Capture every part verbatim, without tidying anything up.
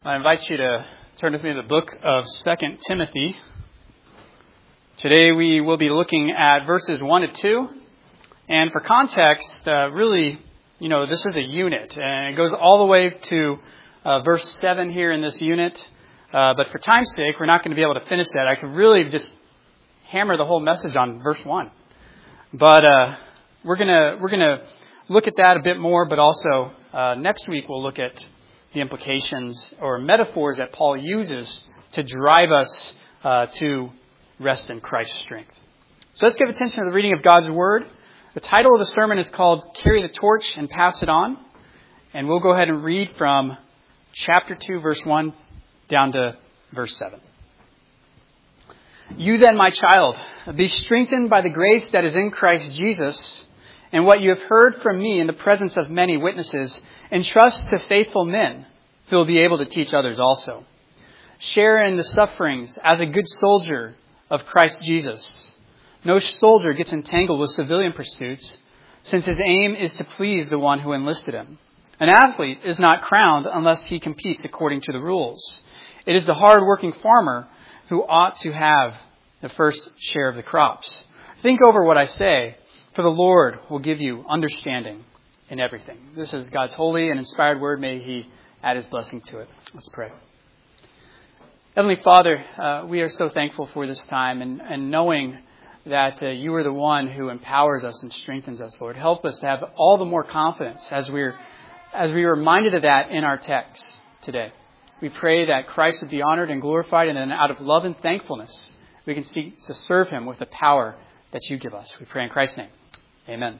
I invite you to turn with me to the book of Second Timothy. Today we will be looking at verses one to two. And for context, uh, really, you know, this is a unit. And it goes all the way to uh, verse seven here in this unit. Uh, but for time's sake, we're not going to be able to finish that. I could really just hammer the whole message on verse one. But uh, we're going to we're going to look at that a bit more. But also uh, next week we'll look at the implications or metaphors that Paul uses to drive us uh, to rest in Christ's strength. So let's give attention to the reading of God's Word. The title of the sermon is called Carry the Torch and Pass It On. And we'll go ahead and read from chapter two, verse one, down to verse seven. You then, my child, be strengthened by the grace that is in Christ Jesus, and what you have heard from me in the presence of many witnesses, entrust to faithful men who will be able to teach others also. Share in the sufferings as a good soldier of Christ Jesus. No soldier gets entangled with civilian pursuits, since his aim is to please the one who enlisted him. An athlete is not crowned unless he competes according to the rules. It is the hard-working farmer who ought to have the first share of the crops. Think over what I say, for the Lord will give you understanding in everything. This is God's holy and inspired word. May He add His blessing to it. Let's pray. Heavenly Father, uh, we are so thankful for this time and, and knowing that uh, You are the one who empowers us and strengthens us, Lord. Help us to have all the more confidence as we're as we are reminded of that in our text today. We pray that Christ would be honored and glorified, and then out of love and thankfulness, we can seek to serve Him with the power that You give us. We pray in Christ's name. Amen.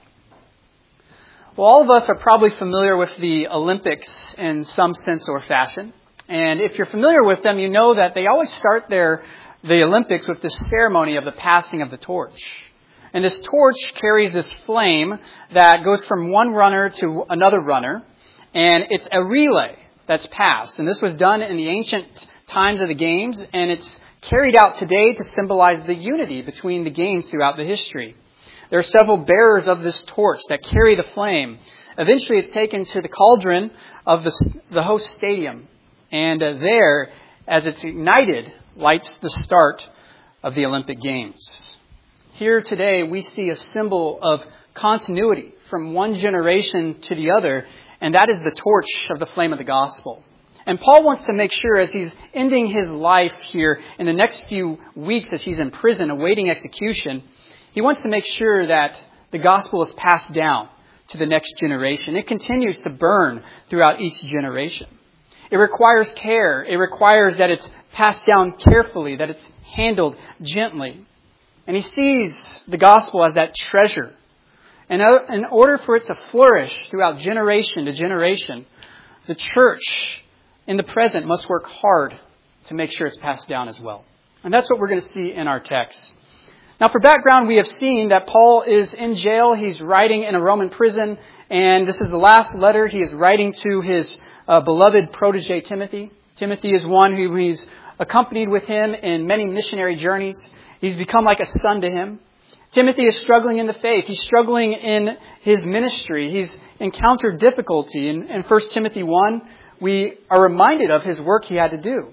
Well, all of us are probably familiar with the Olympics in some sense or fashion. And if you're familiar with them, you know that they always start their the Olympics with this ceremony of the passing of the torch. And this torch carries this flame that goes from one runner to another runner. And it's a relay that's passed. And this was done in the ancient times of the games. And it's carried out today to symbolize the unity between the games throughout the history. There are several bearers of this torch that carry the flame. Eventually it's taken to the cauldron of the, the host stadium. And uh, there, as it's ignited, lights the start of the Olympic Games. Here today we see a symbol of continuity from one generation to the other. And that is the torch of the flame of the gospel. And Paul wants to make sure as he's ending his life here in the next few weeks as he's in prison awaiting execution, he wants to make sure that the gospel is passed down to the next generation. It continues to burn throughout each generation. It requires care. It requires that it's passed down carefully, that it's handled gently. And he sees the gospel as that treasure. And in order for it to flourish throughout generation to generation, the church in the present must work hard to make sure it's passed down as well. And that's what we're going to see in our text. Now, for background, we have seen that Paul is in jail. He's writing in a Roman prison, and this is the last letter he is writing to his uh, beloved protege, Timothy. Timothy is one who he's accompanied with him in many missionary journeys. He's become like a son to him. Timothy is struggling in the faith. He's struggling in his ministry. He's encountered difficulty. In, in First Timothy one, we are reminded of his work he had to do.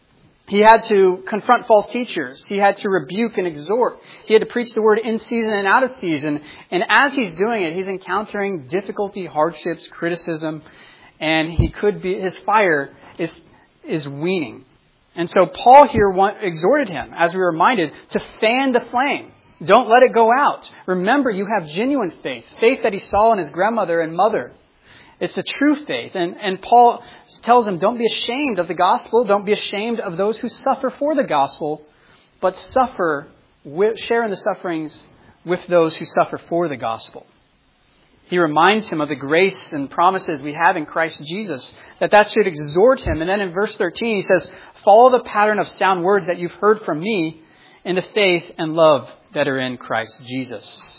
He had to confront false teachers. He had to rebuke and exhort. He had to preach the word in season and out of season. And as he's doing it, he's encountering difficulty, hardships, criticism, and he could be his fire is is waning. And so Paul here want, exhorted him, as we were reminded, to fan the flame. Don't let it go out. Remember, you have genuine faith, faith that he saw in his grandmother and mother. It's a true faith. And, and Paul tells him, don't be ashamed of the gospel. Don't be ashamed of those who suffer for the gospel, but suffer, with, share in the sufferings with those who suffer for the gospel. He reminds him of the grace and promises we have in Christ Jesus, that that should exhort him. And then in verse thirteen, he says, follow the pattern of sound words that you've heard from me in the faith and love that are in Christ Jesus.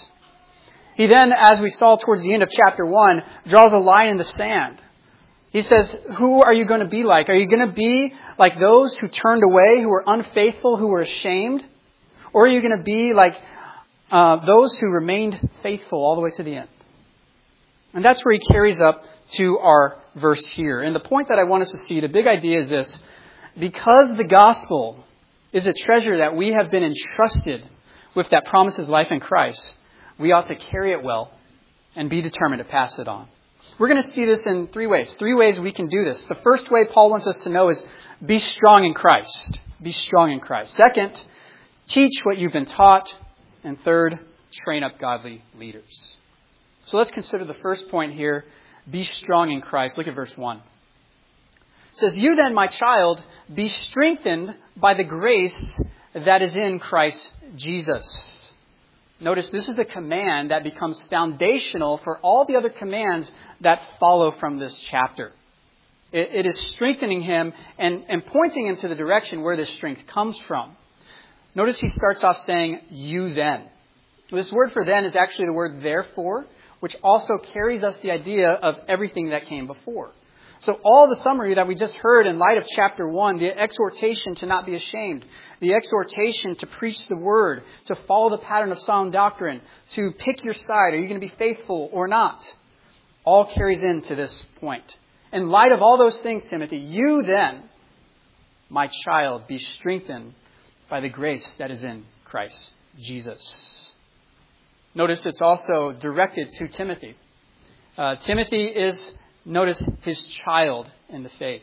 He then, as we saw towards the end of chapter one, draws a line in the sand. He says, who are you going to be like? Are you going to be like those who turned away, who were unfaithful, who were ashamed? Or are you going to be like uh, those who remained faithful all the way to the end? And that's where he carries up to our verse here. And the point that I want us to see, the big idea is this. Because the gospel is a treasure that we have been entrusted with that promises life in Christ, we ought to carry it well and be determined to pass it on. We're going to see this in three ways. Three ways we can do this. The first way Paul wants us to know is be strong in Christ. Be strong in Christ. Second, teach what you've been taught. And third, train up godly leaders. So let's consider the first point here. Be strong in Christ. Look at verse one. It says, you then, my child, be strengthened by the grace that is in Christ Jesus. Notice this is a command that becomes foundational for all the other commands that follow from this chapter. It, it is strengthening him and, and pointing him to the direction where this strength comes from. Notice he starts off saying, you then. This word for then is actually the word therefore, which also carries us the idea of everything that came before. So all the summary that we just heard in light of chapter one, the exhortation to not be ashamed, the exhortation to preach the word, to follow the pattern of sound doctrine, to pick your side, are you going to be faithful or not? All carries into this point. In light of all those things, Timothy, you then, my child, be strengthened by the grace that is in Christ Jesus. Notice it's also directed to Timothy. Uh, Timothy is, notice, his child in the faith.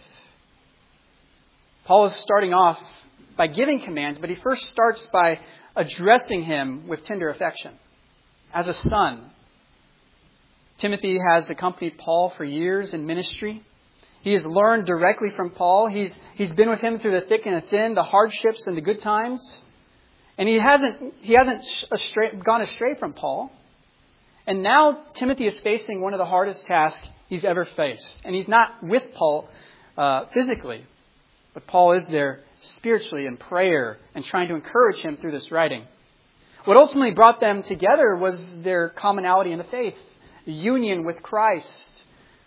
Paul is starting off by giving commands, but he first starts by addressing him with tender affection. As a son, Timothy has accompanied Paul for years in ministry. He has learned directly from Paul. He's, he's been with him through the thick and the thin, the hardships and the good times. And he hasn't, he hasn't astray, gone astray from Paul. And now Timothy is facing one of the hardest tasks he's ever faced. And he's not with Paul uh, physically, but Paul is there spiritually in prayer and trying to encourage him through this writing. What ultimately brought them together was their commonality in the faith, the union with Christ.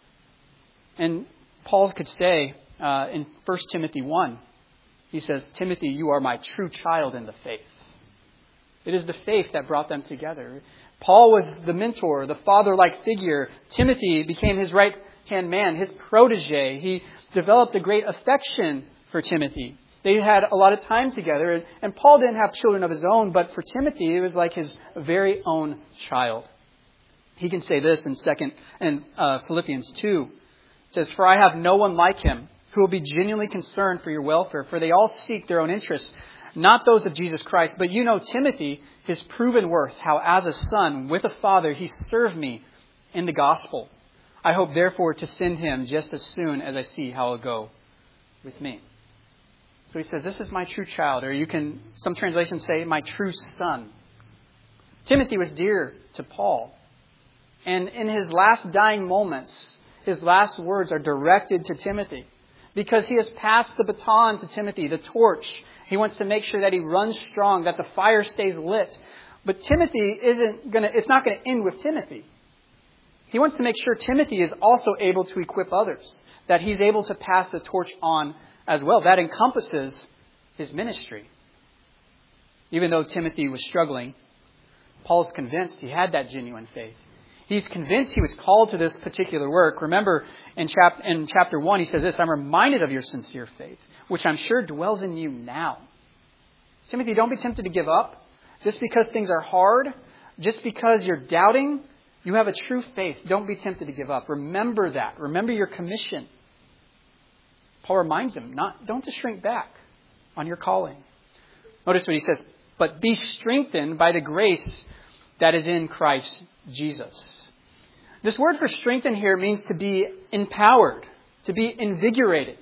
And Paul could say uh, in First Timothy one, he says, Timothy, you are my true child in the faith. It is the faith that brought them together. Paul was the mentor, the father-like figure. Timothy became his right-hand man, his protege. He developed a great affection for Timothy. They had a lot of time together. And Paul didn't have children of his own, but for Timothy, it was like his very own child. He can say this in second in uh, Philippians two. It says, for I have no one like him who will be genuinely concerned for your welfare, for they all seek their own interests, not those of Jesus Christ. But you know Timothy, his proven worth, how as a son with a father he served me in the gospel. I hope therefore to send him just as soon as I see how it'll go with me. So he says, this is my true child, or you can, some translations say, my true son. Timothy was dear to Paul. And in his last dying moments, his last words are directed to Timothy. Because he has passed the baton to Timothy, the torch. He wants to make sure that he runs strong, that the fire stays lit. But Timothy isn't going to, it's not going to end with Timothy. He wants to make sure Timothy is also able to equip others, that he's able to pass the torch on as well. That encompasses his ministry. Even though Timothy was struggling, Paul's convinced he had that genuine faith. He's convinced he was called to this particular work. Remember, in, chap- in chapter one, he says this, I'm reminded of your sincere faith, which I'm sure dwells in you now. Timothy, don't be tempted to give up. Just because things are hard, just because you're doubting, you have a true faith. Don't be tempted to give up. Remember that. Remember your commission. Paul reminds him, not, don't just shrink back on your calling. Notice what he says, but be strengthened by the grace that is in Christ Jesus. This word for strengthen here means to be empowered, to be invigorated.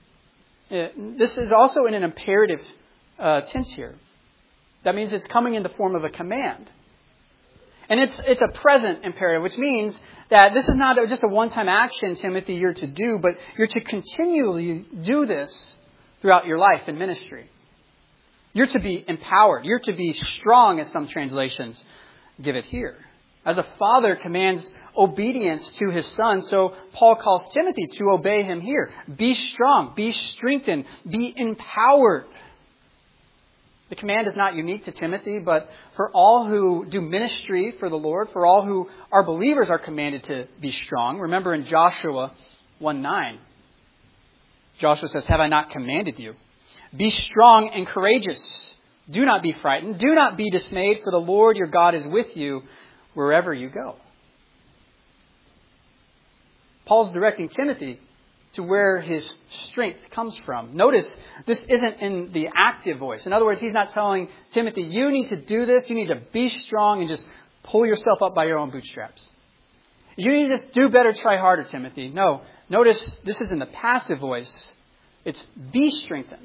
This is also in an imperative uh, tense here. That means it's coming in the form of a command. And it's it's a present imperative, which means that this is not just a one-time action, Timothy, you're to do, but you're to continually do this throughout your life in ministry. You're to be empowered. You're to be strong, as some translations give it here. As a father commands obedience to his son, so Paul calls Timothy to obey him here. Be strong, be strengthened, be empowered. The command is not unique to Timothy, but for all who do ministry for the Lord, for all who are believers are commanded to be strong. Remember in Joshua one nine, Joshua says, "Have I not commanded you? Be strong and courageous. Do not be frightened. Do not be dismayed, for the Lord your God is with you wherever you go." Paul's directing Timothy to where his strength comes from. Notice this isn't in the active voice. In other words, he's not telling Timothy, you need to do this. You need to be strong and just pull yourself up by your own bootstraps. You need to just do better, try harder, Timothy. No, notice this is in the passive voice. It's be strengthened.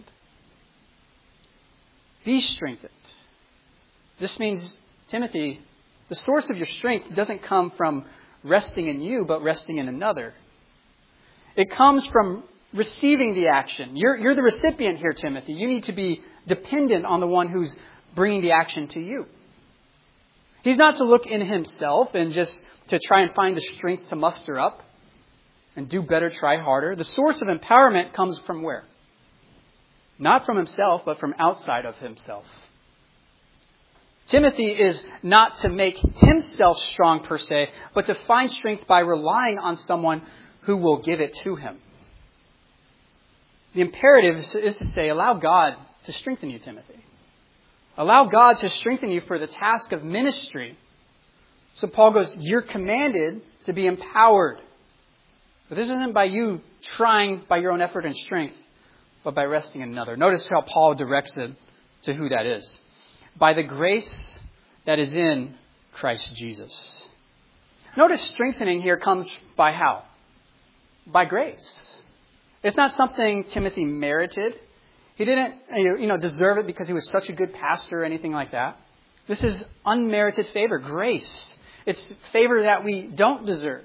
Be strengthened. This means, Timothy, the source of your strength doesn't come from resting in you, but resting in another. It comes from receiving the action. You're, you're the recipient here, Timothy. You need to be dependent on the one who's bringing the action to you. He's not to look in himself and just to try and find the strength to muster up and do better, try harder. The source of empowerment comes from where? Not from himself, but from outside of himself. Timothy is not to make himself strong per se, but to find strength by relying on someone who will give it to him. The imperative is to say, allow God to strengthen you, Timothy. Allow God to strengthen you for the task of ministry. So Paul goes, you're commanded to be empowered. But this isn't by you trying by your own effort and strength, but by resting in another. Notice how Paul directs it to who that is. By the grace that is in Christ Jesus. Notice strengthening here comes by how? By grace. It's not something Timothy merited. He didn't, you know, deserve it because he was such a good pastor or anything like that. This is unmerited favor, grace. It's favor that we don't deserve.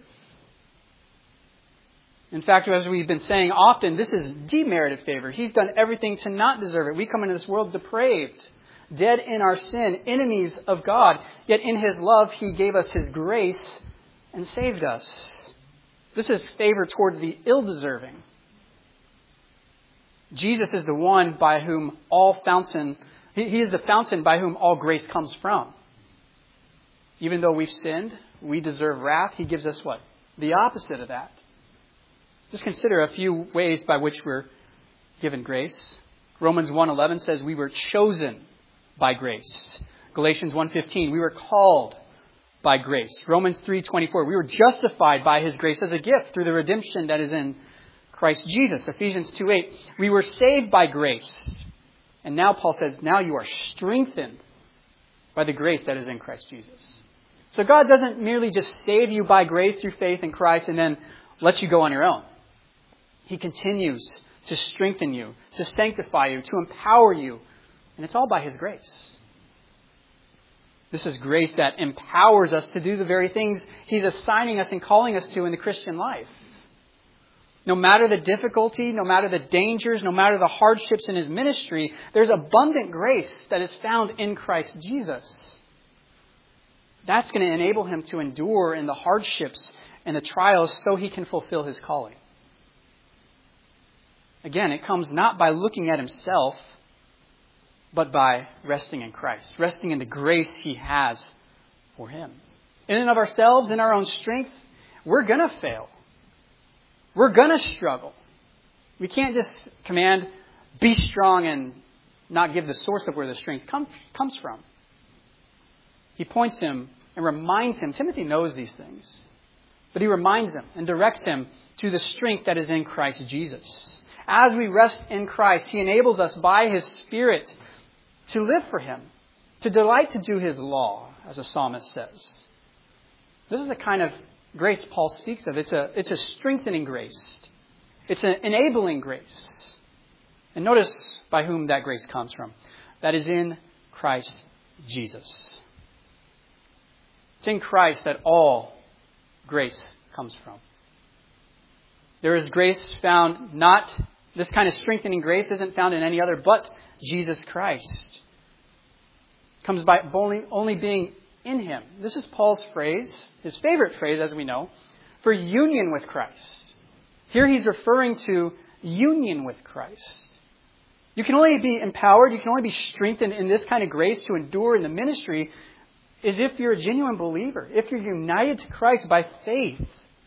In fact, as we've been saying often, this is demerited favor. He's done everything to not deserve it. We come into this world depraved, dead in our sin, enemies of God. Yet in His love, He gave us His grace and saved us. This is favor towards the ill-deserving. Jesus is the one by whom all fountain, he, he is the fountain by whom all grace comes from. Even though we've sinned, we deserve wrath. He gives us what? The opposite of that. Just consider a few ways by which we're given grace. Romans one eleven says we were chosen by grace. Galatians one fifteen, we were called by grace. Romans three twenty-four, we were justified by His grace as a gift through the redemption that is in Christ Jesus. Ephesians two eight, we were saved by grace. And now Paul says, now you are strengthened by the grace that is in Christ Jesus. So God doesn't merely just save you by grace through faith in Christ and then let you go on your own. He continues to strengthen you, to sanctify you, to empower you. And it's all by His grace. This is grace that empowers us to do the very things He's assigning us and calling us to in the Christian life. No matter the difficulty, no matter the dangers, no matter the hardships in His ministry, there's abundant grace that is found in Christ Jesus. That's going to enable Him to endure in the hardships and the trials so He can fulfill His calling. Again, it comes not by looking at Himself, but by resting in Christ, resting in the grace He has for Him. In and of ourselves, in our own strength, we're going to fail. We're going to struggle. We can't just command, be strong, and not give the source of where the strength come, comes from. He points him and reminds him. Timothy knows these things. But he reminds him and directs him to the strength that is in Christ Jesus. As we rest in Christ, He enables us by His Spirit to live for Him, to delight to do His law, as a psalmist says. This is the kind of grace Paul speaks of. It's a, it's a strengthening grace. It's an enabling grace. And notice by whom that grace comes from. That is in Christ Jesus. It's in Christ that all grace comes from. There is grace found not, this kind of strengthening grace isn't found in any other but Jesus Christ. It comes by only, only being in Him. This is Paul's phrase, his favorite phrase, as we know, for union with Christ. Here he's referring to union with Christ. You can only be empowered, you can only be strengthened in this kind of grace to endure in the ministry is if you're a genuine believer, if you're united to Christ by faith.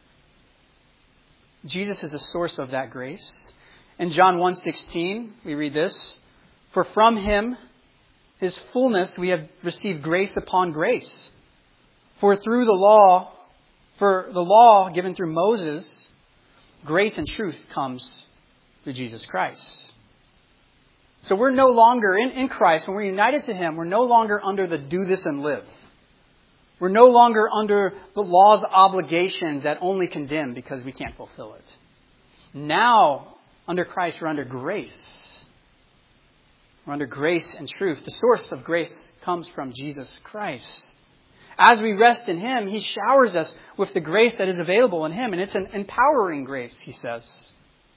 Jesus is the source of that grace. In John one sixteen, we read this, "For from Him, His fullness, we have received grace upon grace. For through the law, for the law given through Moses, grace and truth comes through Jesus Christ." So we're no longer, in, in Christ, when we're united to Him, we're no longer under the do this and live. We're no longer under the law's obligations that only condemn because we can't fulfill it. Now, under Christ, we're under grace. We're under grace and truth. The source of grace comes from Jesus Christ. As we rest in Him, He showers us with the grace that is available in Him. And it's an empowering grace, He says.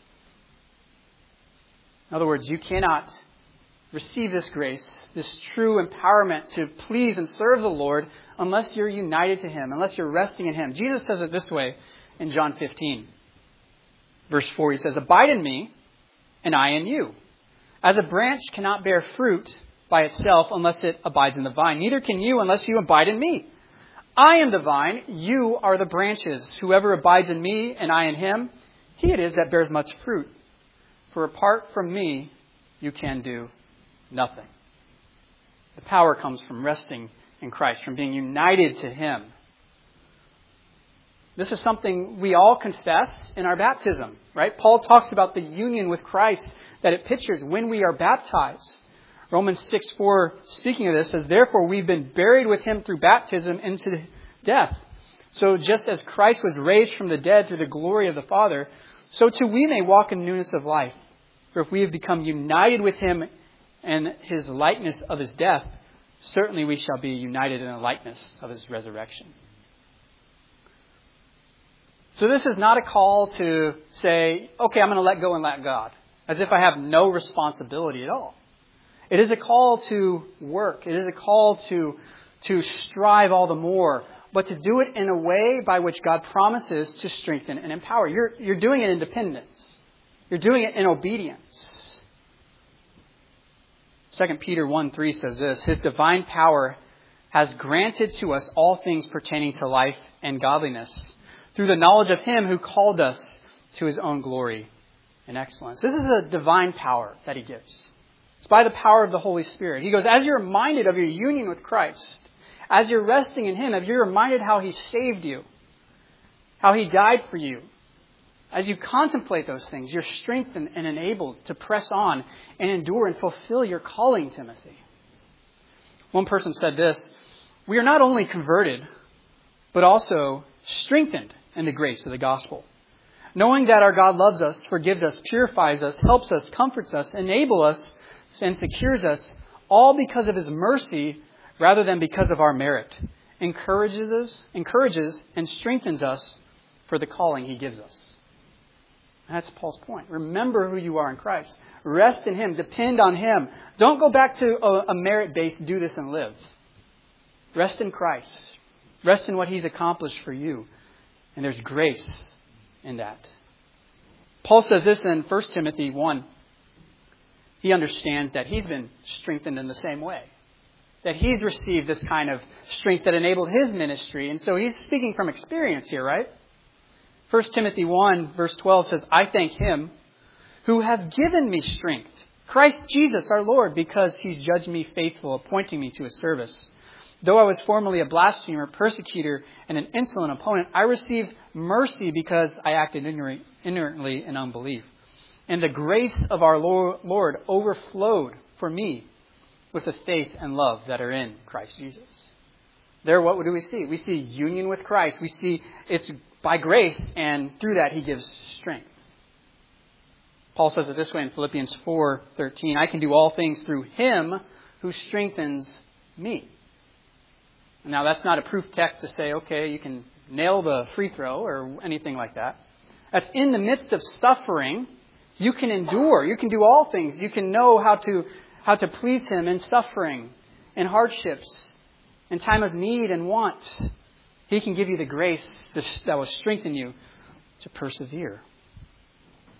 In other words, you cannot receive this grace, this true empowerment to please and serve the Lord unless you're united to Him, unless you're resting in Him. Jesus says it this way in John fifteen. Verse four, He says, "Abide in me, and I in you. As a branch cannot bear fruit by itself unless it abides in the vine, neither can you unless you abide in me. I am the vine, you are the branches. Whoever abides in me and I in him, he it is that bears much fruit. For apart from me, you can do nothing." The power comes from resting in Christ, from being united to Him. This is something we all confess in our baptism, right? Paul talks about the union with Christ that it pictures when we are baptized. Romans six four, speaking of this, says, "Therefore we've been buried with Him through baptism into death. So just as Christ was raised from the dead through the glory of the Father, so too we may walk in newness of life. For if we have become united with Him in His likeness of His death, certainly we shall be united in the likeness of His resurrection." So this is not a call to say, okay, I'm going to let go and let God, as if I have no responsibility at all. It is a call to work. It is a call to, to strive all the more, but to do it in a way by which God promises to strengthen and empower. You're, you're doing it in dependence. You're doing it in obedience. Second Peter one three says this, "His divine power has granted to us all things pertaining to life and godliness, through the knowledge of Him who called us to His own glory and excellence." This is a divine power that He gives. It's by the power of the Holy Spirit. He goes, as you're reminded of your union with Christ, as you're resting in Him, as you're reminded how He saved you, how He died for you, as you contemplate those things, you're strengthened and enabled to press on and endure and fulfill your calling, Timothy. One person said this, "We are not only converted, but also strengthened in the grace of the gospel. Knowing that our God loves us, forgives us, purifies us, helps us, comforts us, enables us, and secures us, all because of His mercy rather than because of our merit, encourages us, encourages and strengthens us for the calling He gives us." That's Paul's point. Remember who you are in Christ. Rest in Him. Depend on Him. Don't go back to a, a merit-based do this and live. Rest in Christ. Rest in what He's accomplished for you. And there's grace in that. Paul says this in First Timothy one. He understands that he's been strengthened in the same way. That he's received this kind of strength that enabled his ministry. And so he's speaking from experience here, right? First Timothy one verse twelve says, "I thank Him who has given me strength, Christ Jesus our Lord, because He's judged me faithful, appointing me to His service. Though I was formerly a blasphemer, persecutor, and an insolent opponent, I received mercy because I acted ignorantly in unbelief. And the grace of our Lord overflowed for me with the faith and love that are in Christ Jesus." There, what do we see? We see union with Christ. We see it's by grace, and through that He gives strength. Paul says it this way in Philippians four thirteen, "I can do all things through Him who strengthens me." Now, that's not a proof text to say, okay, you can nail the free throw or anything like that. That's in the midst of suffering, you can endure. You can do all things. You can know how to how to please Him in suffering, in hardships, in time of need and want. He can give you the grace that will strengthen you to persevere.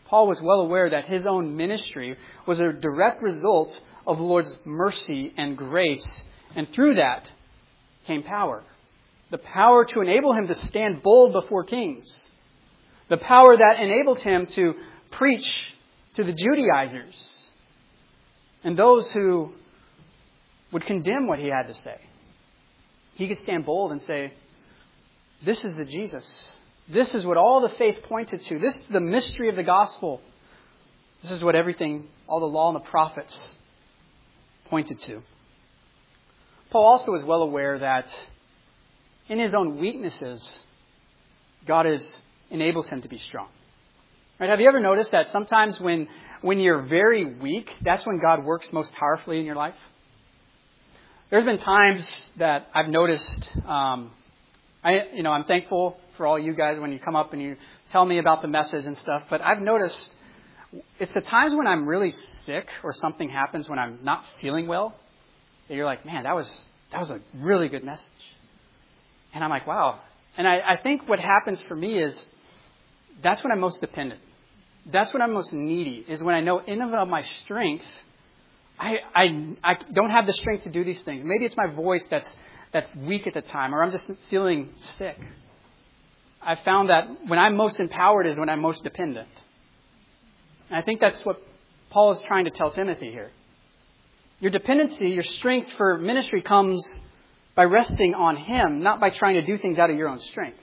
Paul was well aware that his own ministry was a direct result of the Lord's mercy and grace. And through that came power. The power to enable him to stand bold before kings. The power that enabled him to preach to the Judaizers and those who would condemn what he had to say. He could stand bold and say, this is the Jesus. This is what all the faith pointed to. This is the mystery of the gospel. This is what everything, all the law and the prophets pointed to. Paul also is well aware that in his own weaknesses, God is, enables him to be strong. Right? Have you ever noticed that sometimes when, when you're very weak, that's when God works most powerfully in your life? There's been times that I've noticed, um, I, you know, I'm thankful for all you guys when you come up and you tell me about the message and stuff, but I've noticed it's the times when I'm really sick or something happens when I'm not feeling well that you're like, man, that was, that was a really good message. And I'm like, wow. And I, I think what happens for me is that's when I'm most dependent. That's when I'm most needy, is when I know in and of my strength, I, I, I don't have the strength to do these things. Maybe it's my voice that's, that's weak at the time, or I'm just feeling sick. I found that when I'm most empowered is when I'm most dependent. And I think that's what Paul is trying to tell Timothy here. Your dependency, your strength for ministry comes by resting on Him, not by trying to do things out of your own strength.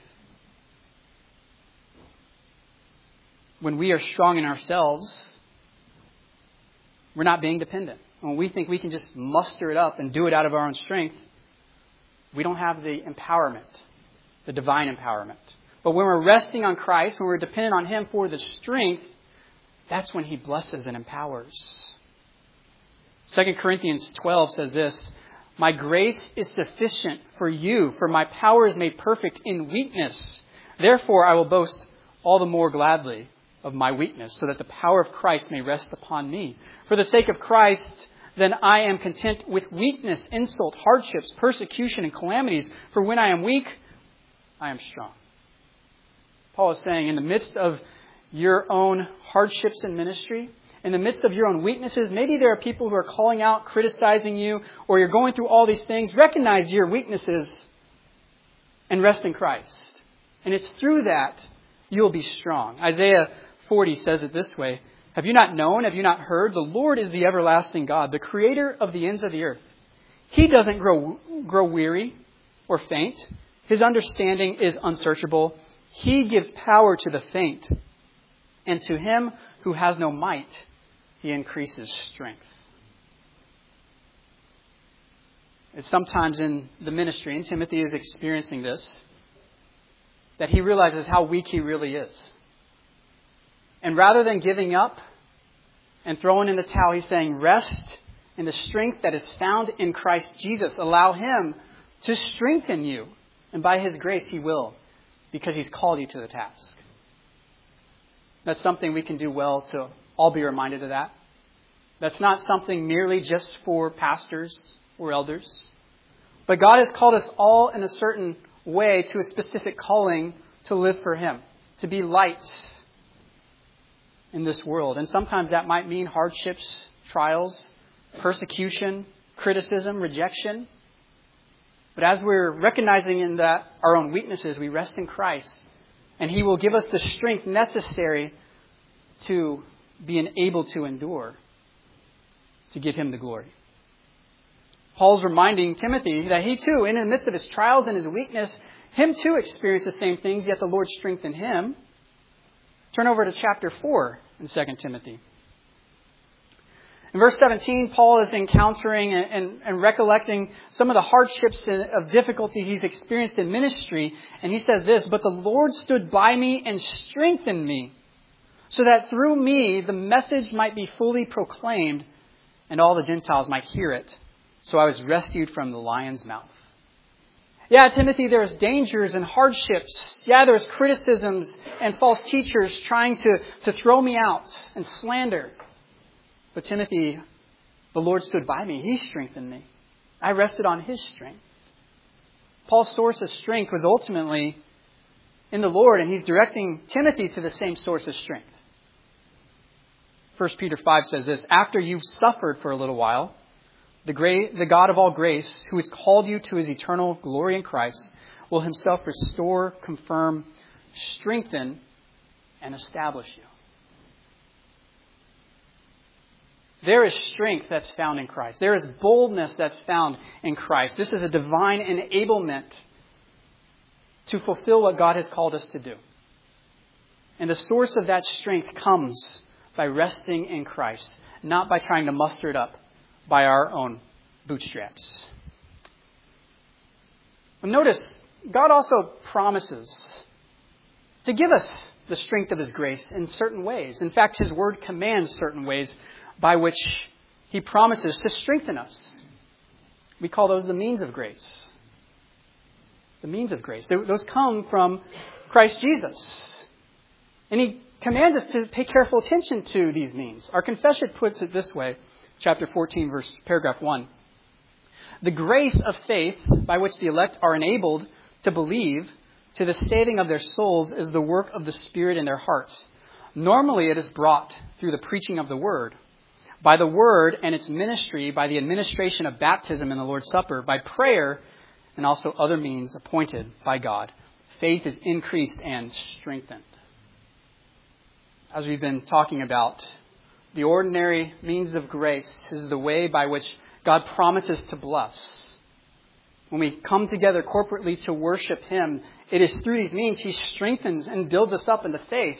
When we are strong in ourselves, we're not being dependent. When we think we can just muster it up and do it out of our own strength, we don't have the empowerment, the divine empowerment. But when we're resting on Christ, when we're dependent on Him for the strength, that's when He blesses and empowers. Second Corinthians twelve says this, "My grace is sufficient for you, for my power is made perfect in weakness. Therefore I will boast all the more gladly of my weakness, so that the power of Christ may rest upon me. For the sake of Christ, then I am content with weakness, insult, hardships, persecution, and calamities. For when I am weak, I am strong." Paul is saying, in the midst of your own hardships in ministry, in the midst of your own weaknesses, maybe there are people who are calling out, criticizing you, or you're going through all these things. Recognize your weaknesses and rest in Christ. And it's through that you'll be strong. Isaiah forty says it this way, "Have you not known? Have you not heard? The Lord is the everlasting God, the creator of the ends of the earth. He doesn't grow, grow weary or faint. His understanding is unsearchable. He gives power to the faint, and to him who has no might, He increases strength." It's sometimes in the ministry, and Timothy is experiencing this, that he realizes how weak he really is. And rather than giving up and throwing in the towel, he's saying, rest in the strength that is found in Christ Jesus. Allow Him to strengthen you. And by His grace, He will, because He's called you to the task. That's something we can do well to all be reminded of that. That's not something merely just for pastors or elders. But God has called us all in a certain way to a specific calling to live for Him, to be lights in this world. And sometimes that might mean hardships, trials, persecution, criticism, rejection. But as we're recognizing in that our own weaknesses, we rest in Christ. And He will give us the strength necessary to be able to endure, to give Him the glory. Paul's reminding Timothy that he too, in the midst of his trials and his weakness, him too experienced the same things, yet the Lord strengthened him. Turn over to chapter four in Second Timothy. In verse seventeen, Paul is encountering and, and, and recollecting some of the hardships and of difficulty he's experienced in ministry. And he says this, "But the Lord stood by me and strengthened me, so that through me the message might be fully proclaimed and all the Gentiles might hear it. So I was rescued from the lion's mouth." Yeah, Timothy, there's dangers and hardships. Yeah, there's criticisms and false teachers trying to, to throw me out and slander. But Timothy, the Lord stood by me. He strengthened me. I rested on His strength. Paul's source of strength was ultimately in the Lord, and he's directing Timothy to the same source of strength. First Peter five says this, after you've suffered for a little while, the great, the God of all grace, who has called you to his eternal glory in Christ, will himself restore, confirm, strengthen, and establish you. There is strength that's found in Christ. There is boldness that's found in Christ. This is a divine enablement to fulfill what God has called us to do. And the source of that strength comes by resting in Christ, not by trying to muster it up by our own bootstraps. And notice, God also promises to give us the strength of his grace in certain ways. In fact, his word commands certain ways by which he promises to strengthen us. We call those the means of grace. The means of grace. Those come from Christ Jesus. And he commands us to pay careful attention to these means. Our confession puts it this way, chapter fourteen, verse paragraph one. The grace of faith by which the elect are enabled to believe to the saving of their souls is the work of the Spirit in their hearts. Normally it is brought through the preaching of the Word, by the Word and its ministry, by the administration of baptism in the Lord's Supper, by prayer, and also other means appointed by God. Faith is increased and strengthened. As we've been talking about, the ordinary means of grace is the way by which God promises to bless. When we come together corporately to worship him, it is through these means he strengthens and builds us up in the faith.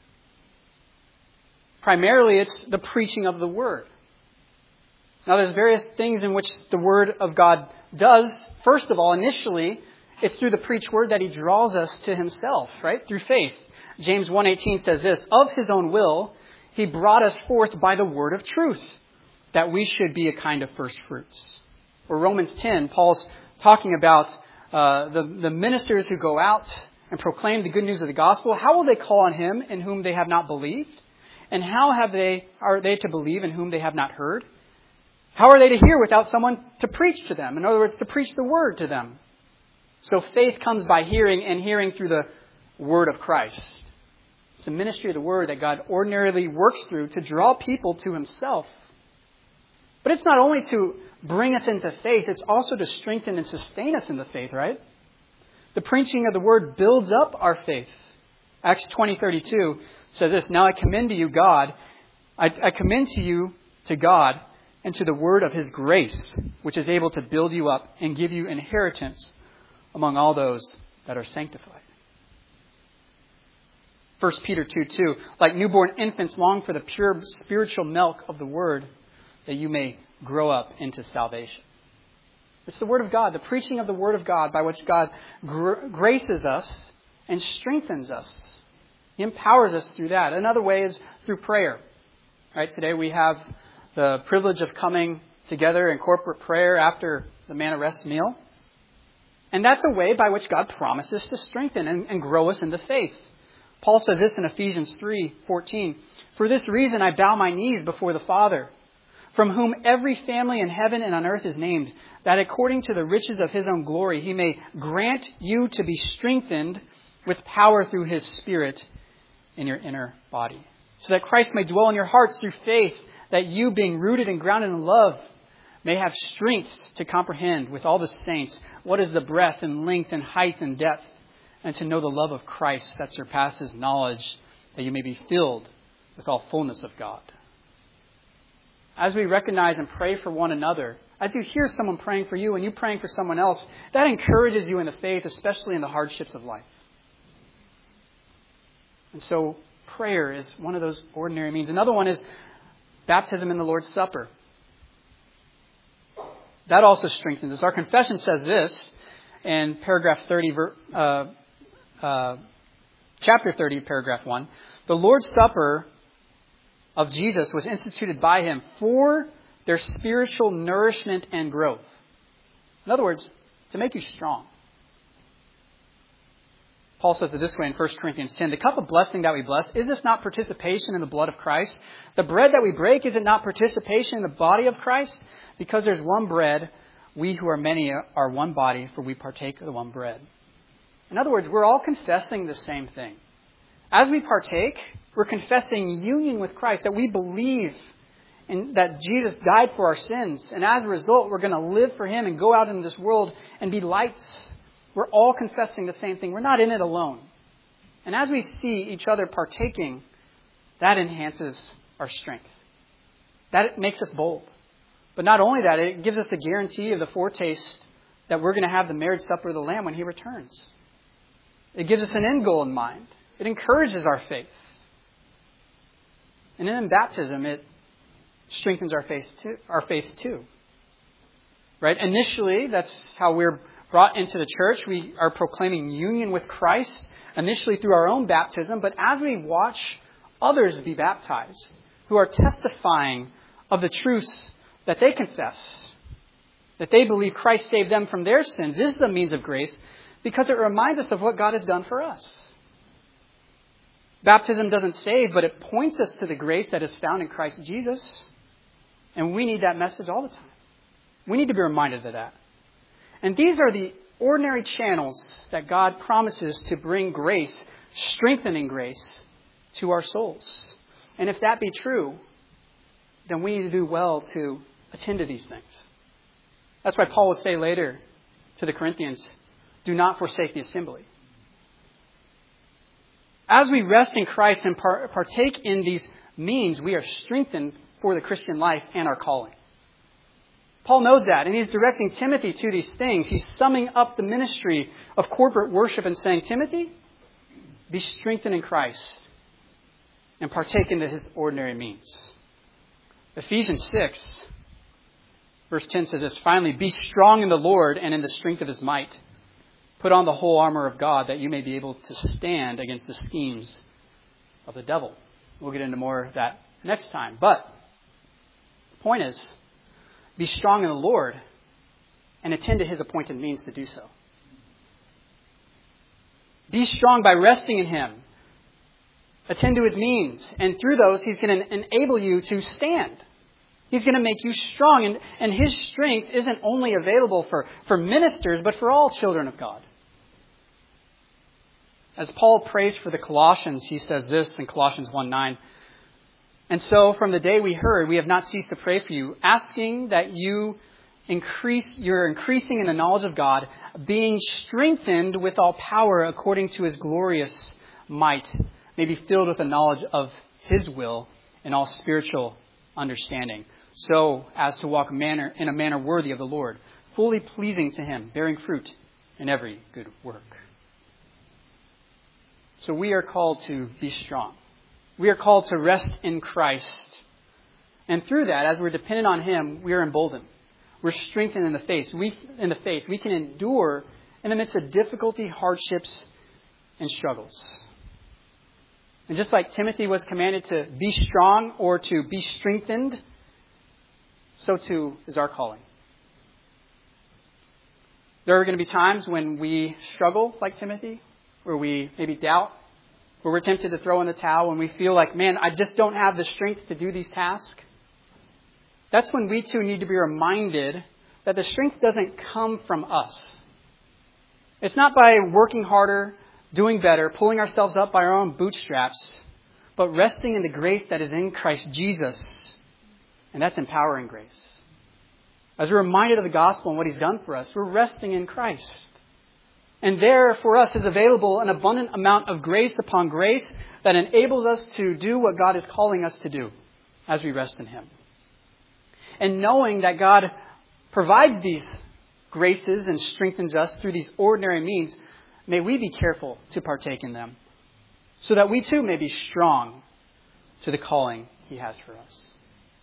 Primarily, it's the preaching of the Word. Now, there's various things in which the Word of God does. First of all, initially, it's through the preached Word that he draws us to himself, right? Through faith. James one eighteen says this, of his own will, he brought us forth by the word of truth, that we should be a kind of first fruits. Or Romans ten, Paul's talking about uh, the, the ministers who go out and proclaim the good news of the gospel. How will they call on him in whom they have not believed? And how have they are they to believe in whom they have not heard? How are they to hear without someone to preach to them? In other words, to preach the word to them. So faith comes by hearing, and hearing through the word of Christ. It's the ministry of the word that God ordinarily works through to draw people to himself. But it's not only to bring us into faith, it's also to strengthen and sustain us in the faith, right? The preaching of the word builds up our faith. Acts twenty thirty-two says this, now I commend to you God, I, I commend to you to God and to the word of his grace, which is able to build you up and give you inheritance among all those that are sanctified. First Peter two two, like newborn infants long for the pure spiritual milk of the word, that you may grow up into salvation. It's the word of God, the preaching of the word of God, by which God gr- graces us and strengthens us. He empowers us through that. Another way is through prayer. Right? Today we have the privilege of coming together in corporate prayer after the manna rest meal. And that's a way by which God promises to strengthen and, and grow us in the faith. Paul says this in Ephesians three fourteen. For this reason I bow my knees before the Father, from whom every family in heaven and on earth is named, that according to the riches of his own glory he may grant you to be strengthened with power through his Spirit in your inner body. So that Christ may dwell in your hearts through faith, that you, being rooted and grounded in love, may have strength to comprehend with all the saints what is the breadth and length and height and depth, and to know the love of Christ that surpasses knowledge, that you may be filled with all fullness of God. As we recognize and pray for one another, as you hear someone praying for you and you praying for someone else, that encourages you in the faith, especially in the hardships of life. And so prayer is one of those ordinary means. Another one is baptism in the Lord's Supper. That also strengthens us. Our confession says this in paragraph thirty, uh, uh, chapter thirty, paragraph one. The Lord's Supper of Jesus was instituted by him for their spiritual nourishment and growth. In other words, to make you strong. Paul says it this way in First Corinthians ten. The cup of blessing that we bless, is this not participation in the blood of Christ? The bread that we break, is it not participation in the body of Christ? Because there's one bread, we who are many are one body, for we partake of the one bread. In other words, we're all confessing the same thing. As we partake, we're confessing union with Christ, that we believe in, that Jesus died for our sins. And as a result, we're going to live for Him and go out into this world and be lights. We're all confessing the same thing. We're not in it alone. And as we see each other partaking, that enhances our strength. That makes us bold. But not only that, it gives us the guarantee of the foretaste that we're going to have the marriage supper of the Lamb when He returns. It gives us an end goal in mind. It encourages our faith. And then in baptism, it strengthens our faith too. Our faith too. Right? Initially, that's how we're brought into the church. We are proclaiming union with Christ, initially through our own baptism. But as we watch others be baptized, who are testifying of the truths that they confess, that they believe Christ saved them from their sins, this is a means of grace because it reminds us of what God has done for us. Baptism doesn't save, but it points us to the grace that is found in Christ Jesus. And we need that message all the time. We need to be reminded of that. And these are the ordinary channels that God promises to bring grace, strengthening grace, to our souls. And if that be true, then we need to do well to attend to these things. That's why Paul would say later to the Corinthians, do not forsake the assembly. As we rest in Christ and partake in these means, we are strengthened for the Christian life and our calling. Paul knows that, and he's directing Timothy to these things. He's summing up the ministry of corporate worship and saying, Timothy, be strengthened in Christ and partake into His ordinary means. Ephesians six, verse ten says this, finally, be strong in the Lord and in the strength of His might. Put on the whole armor of God that you may be able to stand against the schemes of the devil. We'll get into more of that next time. But the point is, be strong in the Lord and attend to His appointed means to do so. Be strong by resting in Him. Attend to His means. And through those, He's going to enable you to stand. He's going to make you strong. And, and His strength isn't only available for, for ministers, but for all children of God. As Paul prays for the Colossians, he says this in Colossians one nine. And so from the day we heard, we have not ceased to pray for you, asking that you increase, you're increasing in the knowledge of God, being strengthened with all power according to His glorious might, may be filled with the knowledge of His will and all spiritual understanding, so as to walk manner, in a manner worthy of the Lord, fully pleasing to Him, bearing fruit in every good work. So we are called to be strong. We are called to rest in Christ. And through that, as we're dependent on Him, we are emboldened. We're strengthened in the faith. We, in the faith. We can endure in the midst of difficulty, hardships, and struggles. And just like Timothy was commanded to be strong or to be strengthened, so too is our calling. There are going to be times when we struggle like Timothy, where we maybe doubt, where we're tempted to throw in the towel, when we feel like, man, I just don't have the strength to do these tasks. That's when we too need to be reminded that the strength doesn't come from us. It's not by working harder, doing better, pulling ourselves up by our own bootstraps, but resting in the grace that is in Christ Jesus. And that's empowering grace. As we're reminded of the gospel and what He's done for us, we're resting in Christ. And there for us is available an abundant amount of grace upon grace that enables us to do what God is calling us to do as we rest in Him. And knowing that God provides these graces and strengthens us through these ordinary means, may we be careful to partake in them so that we too may be strong to the calling He has for us.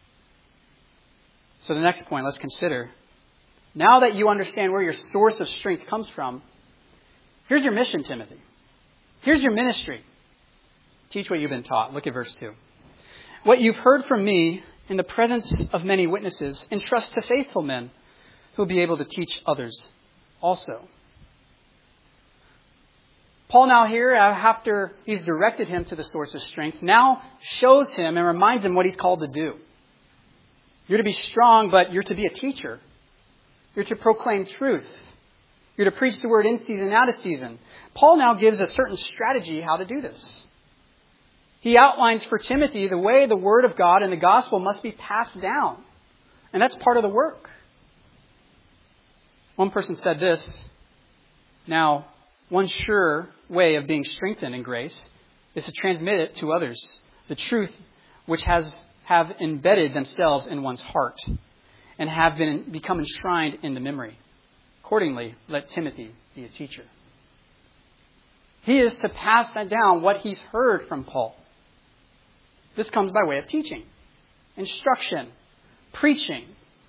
So the next point, let's consider. Now that you understand where your source of strength comes from, here's your mission, Timothy. Here's your ministry. Teach what you've been taught. Look at verse two. What you've heard from me in the presence of many witnesses, entrust to faithful men who will be able to teach others also. Paul now here, after he's directed him to the source of strength, now shows him and reminds him what he's called to do. You're to be strong, but you're to be a teacher. You're to proclaim truth. You're to preach the word in season, out of season. Paul now gives a certain strategy how to do this. He outlines for Timothy the way the Word of God and the gospel must be passed down. And that's part of the work. One person said this, now, one sure way of being strengthened in grace is to transmit it to others, the truth which has have embedded themselves in one's heart and have been become enshrined in the memory. Accordingly, let Timothy be a teacher. He is to pass that down, what he's heard from Paul. This comes by way of teaching, instruction, preaching.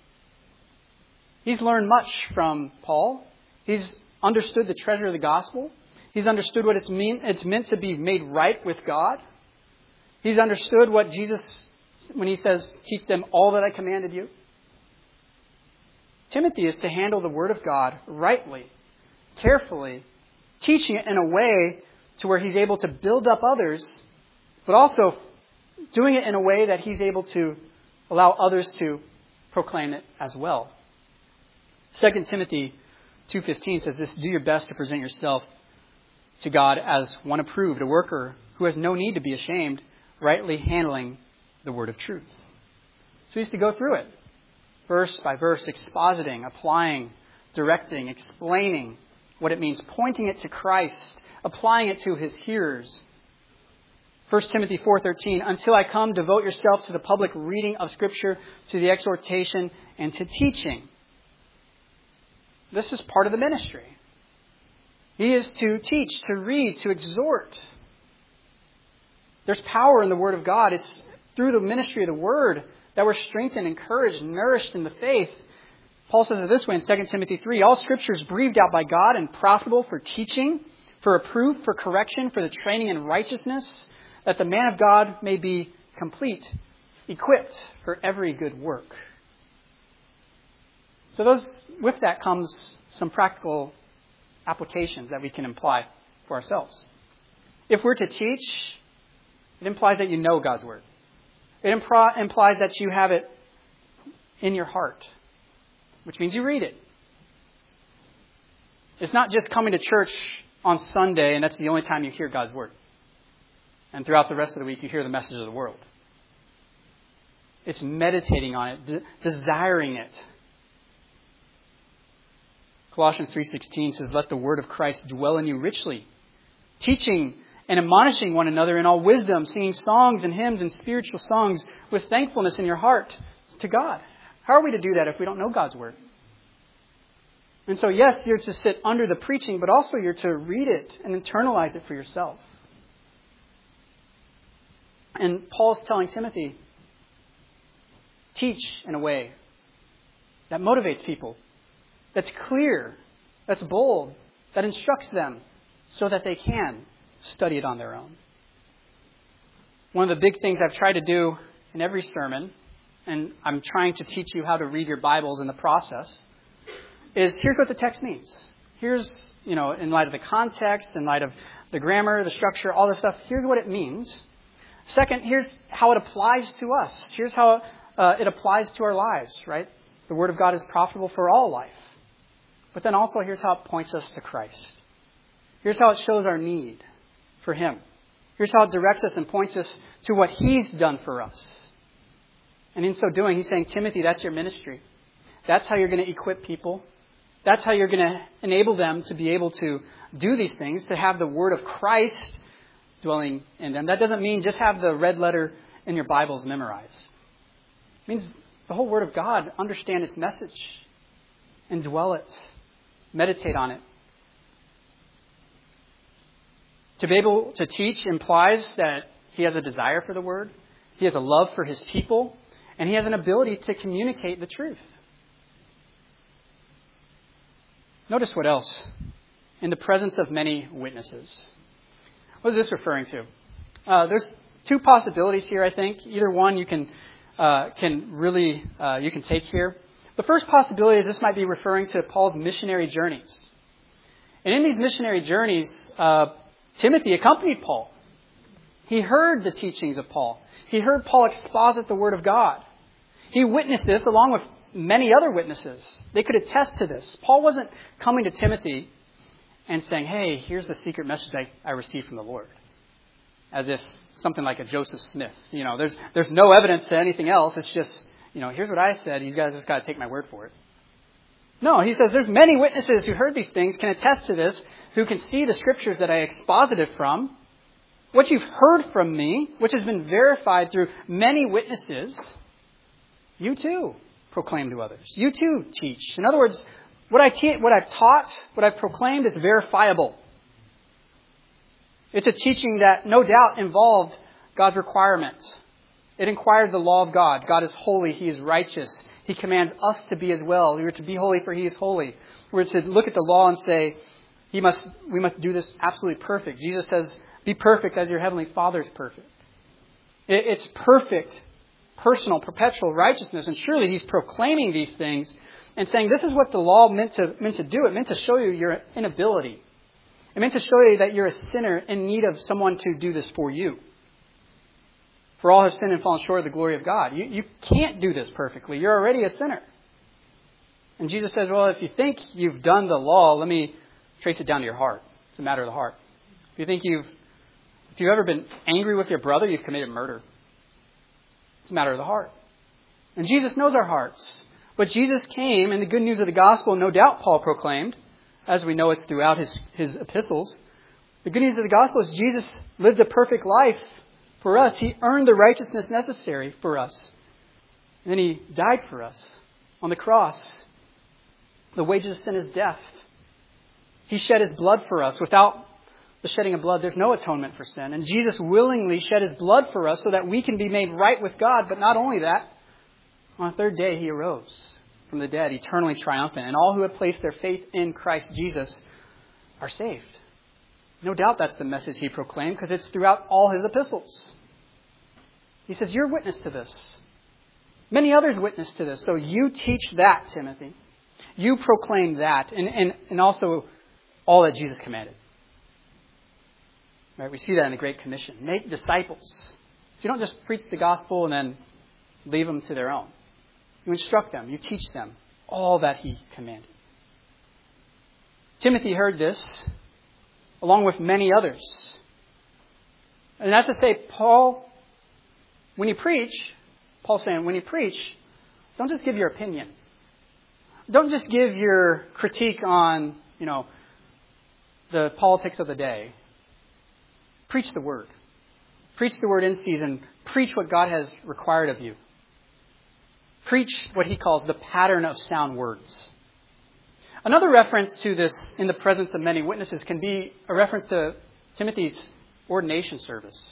He's learned much from Paul. He's understood the treasure of the gospel. He's understood what it's mean it's meant to be made right with God. He's understood what Jesus, when he says, teach them all that I commanded you. Timothy is to handle the Word of God rightly, carefully, teaching it in a way to where he's able to build up others, but also doing it in a way that he's able to allow others to proclaim it as well. Second Timothy two fifteen says this, do your best to present yourself to God as one approved, a worker who has no need to be ashamed, rightly handling the word of truth. So he's to go through it, verse by verse, expositing, applying, directing, explaining what it means, pointing it to Christ, applying it to his hearers. First Timothy four thirteen, until I come, devote yourself to the public reading of Scripture, to the exhortation, and to teaching. This is part of the ministry. He is to teach, to read, to exhort. There's power in the Word of God. It's through the ministry of the Word that we're strengthened, encouraged, nourished in the faith. Paul says it this way in Second Timothy three, all Scripture is breathed out by God and profitable for teaching, for reproof, for correction, for the training in righteousness, that the man of God may be complete, equipped for every good work. So those, with that comes some practical applications that we can apply for ourselves. If we're to teach, it implies that you know God's Word. It impri- implies that you have it in your heart, which means you read it. It's not just coming to church on Sunday and that's the only time you hear God's Word. And throughout the rest of the week you hear the message of the world. It's meditating on it, de- desiring it. Colossians three sixteen says, let the word of Christ dwell in you richly, teaching and admonishing one another in all wisdom, singing songs and hymns and spiritual songs with thankfulness in your heart to God. How are we to do that if we don't know God's Word? And so, yes, you're to sit under the preaching, but also you're to read it and internalize it for yourself. And Paul's telling Timothy, teach in a way that motivates people, that's clear, that's bold, that instructs them so that they can study it on their own. One of the big things I've tried to do in every sermon, and I'm trying to teach you how to read your Bibles in the process, is here's what the text means. Here's, you know, in light of the context, in light of the grammar, the structure, all this stuff, here's what it means. Second, here's how it applies to us. Here's how uh, it applies to our lives, right? The Word of God is profitable for all life. But then also here's how it points us to Christ. Here's how it shows our need for Him. Here's how it directs us and points us to what He's done for us. And in so doing, He's saying, Timothy, that's your ministry. That's how you're going to equip people. That's how you're going to enable them to be able to do these things, to have the Word of Christ dwelling in them. That doesn't mean just have the red letter in your Bibles memorized. It means the whole Word of God, understand its message and dwell it. Meditate on it. To be able to teach implies that he has a desire for the Word, he has a love for his people, and he has an ability to communicate the truth. Notice what else? In the presence of many witnesses. What is this referring to? Uh, there's two possibilities here, I think. Either one you can uh, can really uh, you can take here. The first possibility is this might be referring to Paul's missionary journeys. And in these missionary journeys, uh, Timothy accompanied Paul. He heard the teachings of Paul. He heard Paul exposit the Word of God. He witnessed this along with many other witnesses. They could attest to this. Paul wasn't coming to Timothy and saying, hey, here's the secret message I, I received from the Lord. as if something like a Joseph Smith. You know, there's there's no evidence to anything else. It's just, you know, here's what I said. You guys just got to take my word for it. No, he says there's many witnesses who heard these things, can attest to this, who can see the scriptures that I exposited from. What you've heard from me, which has been verified through many witnesses, you too proclaim to others. You too teach. In other words, what I te- what I've taught, what I've proclaimed is verifiable. It's a teaching that no doubt involved God's requirements. It inquired the law of God. God is holy. He is righteous. He commands us to be as well. We are to be holy for He is holy. We're to look at the law and say, He must. we must do this absolutely perfect. Jesus says, be perfect as your heavenly Father is perfect. It, it's perfect, personal, perpetual righteousness. And surely He's proclaiming these things and saying, this is what the law meant to, meant to do. It meant to show you your inability. It meant to show you that you're a sinner in need of someone to do this for you. For all have sinned and fallen short of the glory of God. You, you can't do this perfectly. You're already a sinner. And Jesus says, well, if you think you've done the law, let me trace it down to your heart. It's a matter of the heart. If you think you've, if you've ever been angry with your brother, you've committed murder. It's a matter of the heart. And Jesus knows our hearts. But Jesus came, and the good news of the gospel, no doubt Paul proclaimed, as we know it's throughout his, his epistles. The good news of the gospel is Jesus lived a perfect life for us. He earned the righteousness necessary for us. And then He died for us on the cross. The wages of sin is death. He shed His blood for us. Without the shedding of blood, there's no atonement for sin. And Jesus willingly shed His blood for us so that we can be made right with God. But not only that, on the third day He arose from the dead, eternally triumphant. And all who have placed their faith in Christ Jesus are saved. No doubt that's the message He proclaimed, because it's throughout all His epistles. He says, you're witness to this. Many others witness to this. So you teach that, Timothy. You proclaim that. And, and, and also all that Jesus commanded. Right? We see that in the Great Commission. Make disciples. So you don't just preach the gospel and then leave them to their own. You instruct them. You teach them all that He commanded. Timothy heard this, along with many others. And that's to say, Paul, when you preach, Paul's saying, when you preach, don't just give your opinion. Don't just give your critique on, you know, the politics of the day. Preach the word. Preach the word in season. Preach what God has required of you. Preach what he calls the pattern of sound words. Another reference to this in the presence of many witnesses can be a reference to Timothy's ordination service.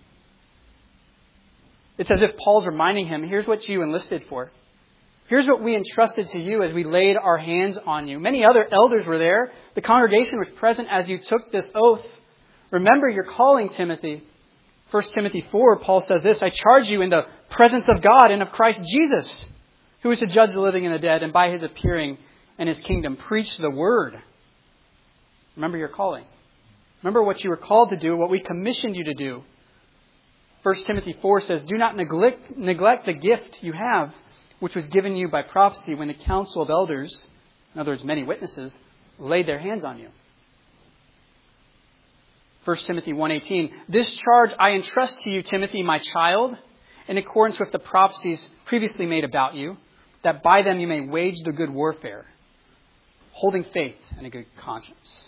It's as if Paul's reminding him, here's what you enlisted for. Here's what we entrusted to you as we laid our hands on you. Many other elders were there. The congregation was present as you took this oath. Remember your calling, Timothy. First Timothy four, Paul says this, I charge you in the presence of God and of Christ Jesus, who is to judge the living and the dead, and by His appearing in His kingdom, preach the word. Remember your calling. Remember what you were called to do, what we commissioned you to do. First Timothy four says, do not neglect, neglect the gift you have, which was given you by prophecy when the council of elders, in other words, many witnesses, laid their hands on you. First Timothy one eighteen, this charge I entrust to you, Timothy, my child, in accordance with the prophecies previously made about you, that by them you may wage the good warfare, holding faith and a good conscience.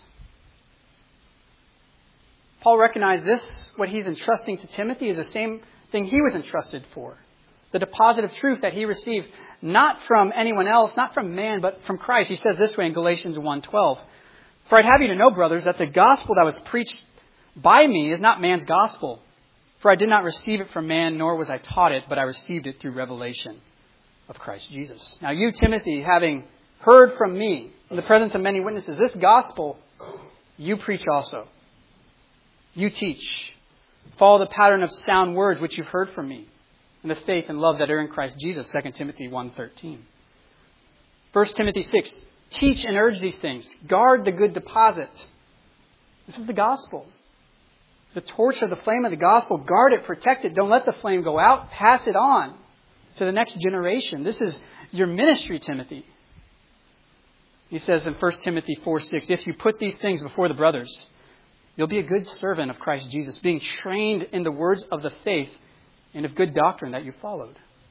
Paul recognized this, what he's entrusting to Timothy, is the same thing he was entrusted for. The deposit of truth that he received, not from anyone else, not from man, but from Christ. He says this way in Galatians one twelve, for I'd have you to know, brothers, that the gospel that was preached by me is not man's gospel. For I did not receive it from man, nor was I taught it, but I received it through revelation of Christ Jesus. Now you, Timothy, having heard from me in the presence of many witnesses, this gospel you preach also. You teach. Follow the pattern of sound words which you've heard from me, and the faith and love that are in Christ Jesus, Second Timothy one thirteen. First Timothy six, teach and urge these things. Guard the good deposit. This is the gospel. The torch of the flame of the gospel, guard it, protect it. Don't let the flame go out. Pass it on to the next generation. This is your ministry, Timothy. He says in First Timothy four six, if you put these things before the brothers, You'll be a good servant of Christ Jesus, being trained in the words of the faith and of good doctrine that you followed.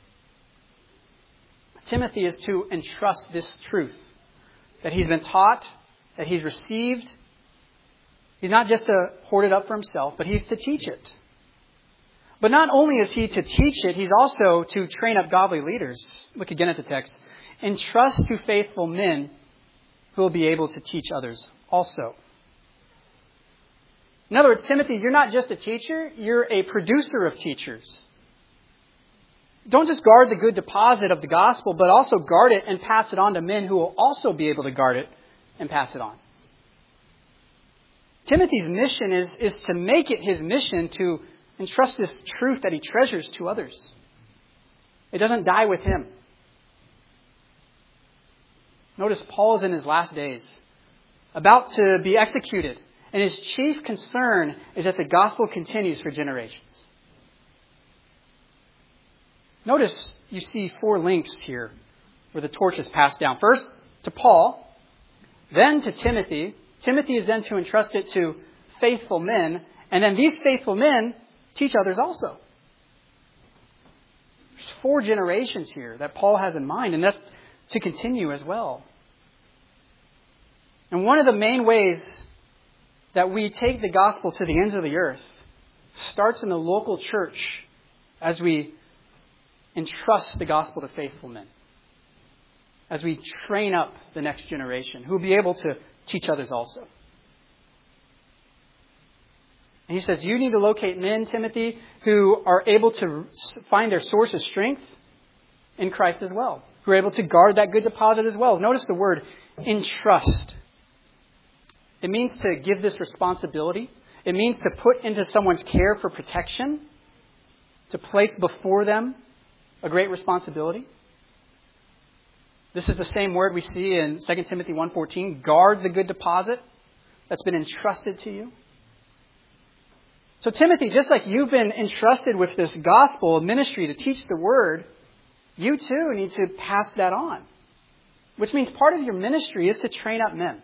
Timothy is to entrust this truth that he's been taught, that he's received. He's not just to hoard it up for himself, but he's to teach it. But not only is he to teach it, he's also to train up godly leaders. Look again at the text. Entrust to faithful men who will be able to teach others also. In other words, Timothy, you're not just a teacher, you're a producer of teachers. Don't just guard the good deposit of the gospel, but also guard it and pass it on to men who will also be able to guard it and pass it on. Timothy's mission is, is to make it his mission to entrust this truth that he treasures to others. It doesn't die with him. Notice Paul is in his last days, about to be executed, and his chief concern is that the gospel continues for generations. Notice you see four links here where the torch is passed down. First to Paul, then to Timothy. Timothy is then to entrust it to faithful men, and then these faithful men teach others also. There's four generations here that Paul has in mind, and that's to continue as well. And one of the main ways that we take the gospel to the ends of the earth starts in the local church as we entrust the gospel to faithful men, as we train up the next generation who will be able to teach others also. And he says, you need to locate men, Timothy, who are able to find their source of strength in Christ as well, who are able to guard that good deposit as well. Notice the word entrust. It means to give this responsibility. It means to put into someone's care for protection, to place before them a great responsibility. This is the same word we see in Second Timothy one fourteen. Guard the good deposit that's been entrusted to you. So Timothy, just like you've been entrusted with this gospel ministry to teach the word, you too need to pass that on. Which means part of your ministry is to train up men.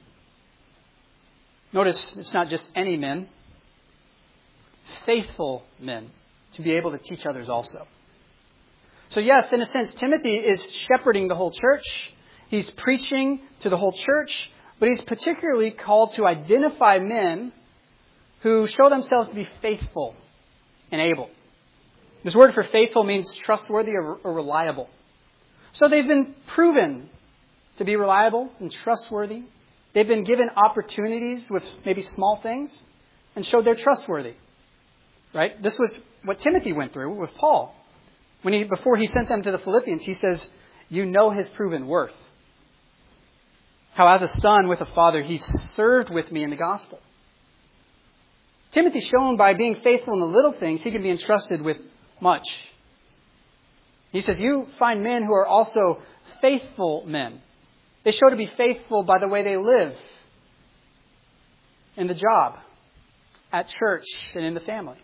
Notice it's not just any men. Faithful men to be able to teach others also. So yes, in a sense, Timothy is shepherding the whole church. He's preaching to the whole church, but he's particularly called to identify men who show themselves to be faithful and able. This word for faithful means trustworthy or, or reliable. So they've been proven to be reliable and trustworthy. They've been given opportunities with maybe small things and showed they're trustworthy. Right? This was what Timothy went through with Paul. When he, before he sent them to the Philippians, he says, you know his proven worth. How as a son with a father, he served with me in the gospel. Timothy's shown by being faithful in the little things, he can be entrusted with much. He says, you find men who are also faithful men. They show to be faithful by the way they live in the job, at church, and in the family.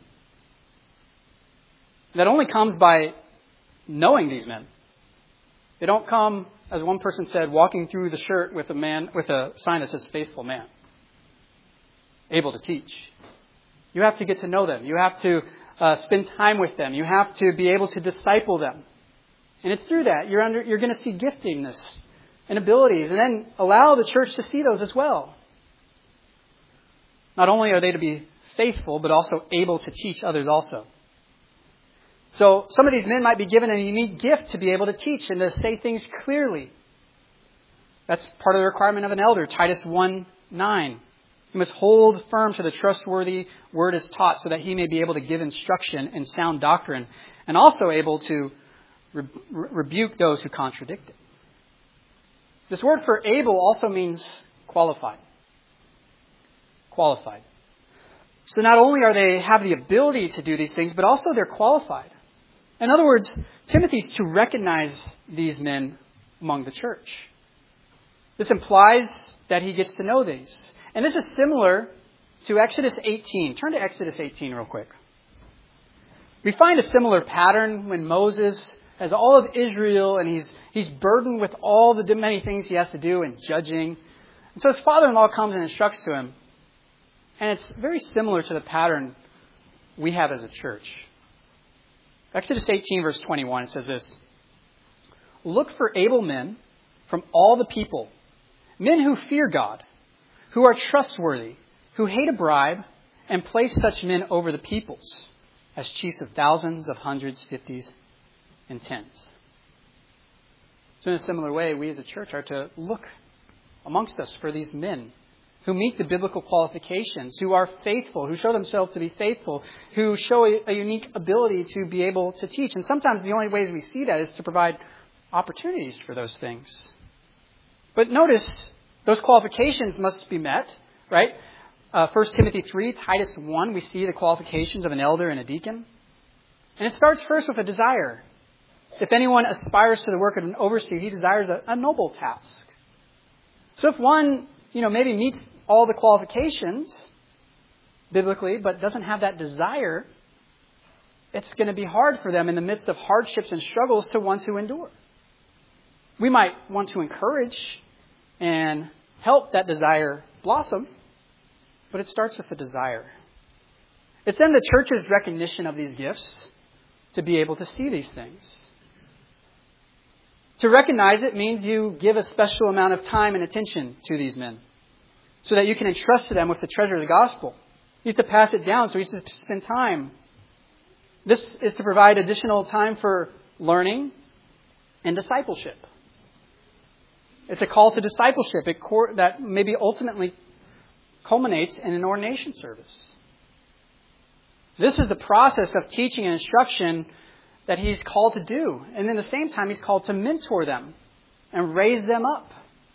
That only comes by knowing these men. They don't come, as one person said, walking through the shirt with a man with a sign that says faithful man. Able to teach. You have to get to know them. You have to uh, spend time with them. You have to be able to disciple them. And it's through that you're under you're going to see giftingness and abilities, and then allow the church to see those as well. Not only are they to be faithful, but also able to teach others also. So some of these men might be given a unique gift to be able to teach and to say things clearly. That's part of the requirement of an elder, Titus one nine. He must hold firm to the trustworthy word as taught so that he may be able to give instruction in sound doctrine and also able to re- rebuke those who contradict it. This word for able also means qualified. Qualified. So not only are they have the ability to do these things, but also they're qualified. In other words, Timothy's to recognize these men among the church. This implies that he gets to know these. And this is similar to Exodus eighteen. Turn to Exodus eighteen real quick. We find a similar pattern when Moses has all of Israel and he's he's burdened with all the many things he has to do in judging. And so his father-in-law comes and instructs to him. And it's very similar to the pattern we have as a church. Exodus eighteen, verse twenty-one, it says this: "Look for able men from all the people, men who fear God, who are trustworthy, who hate a bribe, and place such men over the peoples, as chiefs of thousands, of hundreds, fifties, and tens." So in a similar way, we as a church are to look amongst us for these men who meet the biblical qualifications, who are faithful, who show themselves to be faithful, who show a, a unique ability to be able to teach. And sometimes the only ways we see that is to provide opportunities for those things. But notice, those qualifications must be met, right? Uh, First Timothy three, Titus one, we see the qualifications of an elder and a deacon. And it starts first with a desire. If anyone aspires to the work of an overseer, he desires a, a noble task. So if one, you know, maybe meets all the qualifications biblically, but doesn't have that desire, it's going to be hard for them in the midst of hardships and struggles to want to endure. We might want to encourage and help that desire blossom, but it starts with a desire. It's then the church's recognition of these gifts to be able to see these things. To recognize it means you give a special amount of time and attention to these men so that you can entrust to them with the treasure of the gospel. You have to pass it down, so you have to spend time. This is to provide additional time for learning and discipleship. It's a call to discipleship that maybe ultimately culminates in an ordination service. This is the process of teaching and instruction that he's called to do. And at the same time, he's called to mentor them and raise them up.